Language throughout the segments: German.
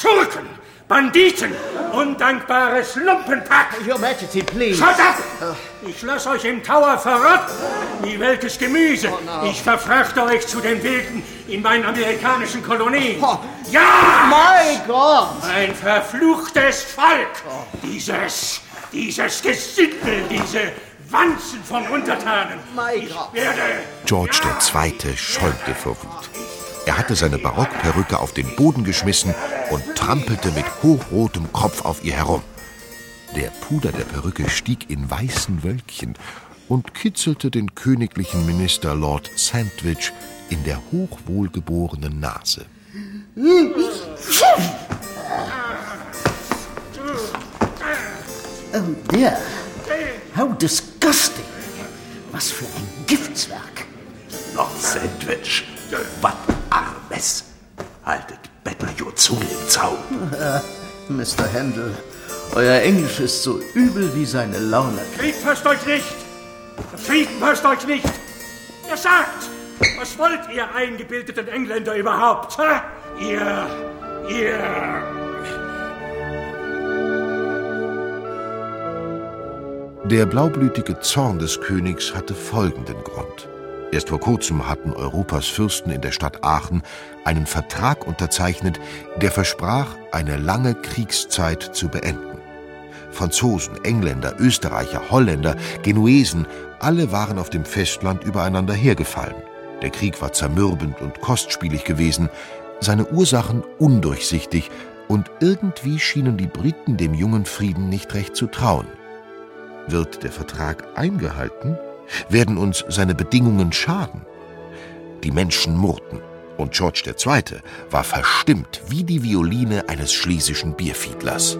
Schurken, Banditen, undankbares Lumpenpack! Your Majesty, please. Shut up! Ich lass euch im Tower verrotten, wie welkes Gemüse. Ich verfrachte euch zu den Wilden in meinen amerikanischen Kolonien. Ja! Mein Gott! Ein verfluchtes Volk! Dieses Gesindel, diese Wanzen von Untertanen. Mein Gott! George II. schäumte vor Wut. Er hatte seine Barockperücke auf den Boden geschmissen und trampelte mit hochrotem Kopf auf ihr herum. Der Puder der Perücke stieg in weißen Wölkchen und kitzelte den königlichen Minister Lord Sandwich in der hochwohlgeborenen Nase. Oh dear, how disgusting. Was für ein Giftswerk. Lord Sandwich, was Armes. Haltet besser your Zunge im Zaum. Mr. Händel, euer Englisch ist so übel wie seine Laune. Krieg passt euch nicht! Frieden passt euch nicht! Ihr sagt, was wollt ihr eingebildeten Engländer überhaupt? Ha? Ihr... Der blaublütige Zorn des Königs hatte folgenden Grund. Erst vor kurzem hatten Europas Fürsten in der Stadt Aachen einen Vertrag unterzeichnet, der versprach, eine lange Kriegszeit zu beenden. Franzosen, Engländer, Österreicher, Holländer, Genuesen, alle waren auf dem Festland übereinander hergefallen. Der Krieg war zermürbend und kostspielig gewesen, seine Ursachen undurchsichtig, und irgendwie schienen die Briten dem jungen Frieden nicht recht zu trauen. Wird der Vertrag eingehalten? Werden uns seine Bedingungen schaden? Die Menschen murrten, und George II. War verstimmt wie die Violine eines schlesischen Bierfiedlers.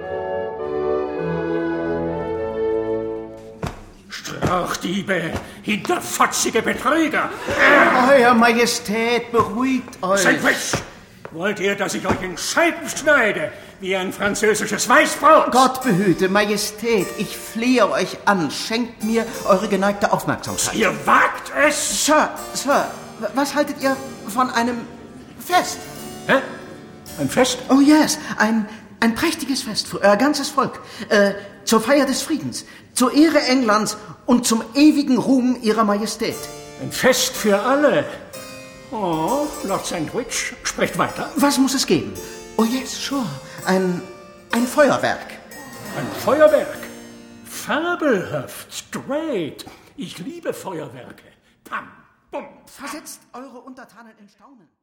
Strauchdiebe, hinterfotzige Betrüger! Euer Majestät, beruhigt euch. Sandwich! Wollt ihr, dass ich euch in Scheiben schneide, wie ein französisches Weißbrot? Gott behüte, Majestät, ich flehe euch an, schenkt mir eure geneigte Aufmerksamkeit. Ihr wagt es? Sir, was haltet ihr von einem Fest? Hä? Ein Fest? Oh yes, ein prächtiges Fest für euer ganzes Volk, zur Feier des Friedens, zur Ehre Englands und zum ewigen Ruhm ihrer Majestät. Ein Fest für alle. Oh, Lord Sandwich, sprecht weiter. Was muss es geben? Oh yes, sure. Ein Feuerwerk. Ein Feuerwerk? Fabelhaft, great. Ich liebe Feuerwerke. Pam, bum. Versetzt eure Untertanen in Staunen.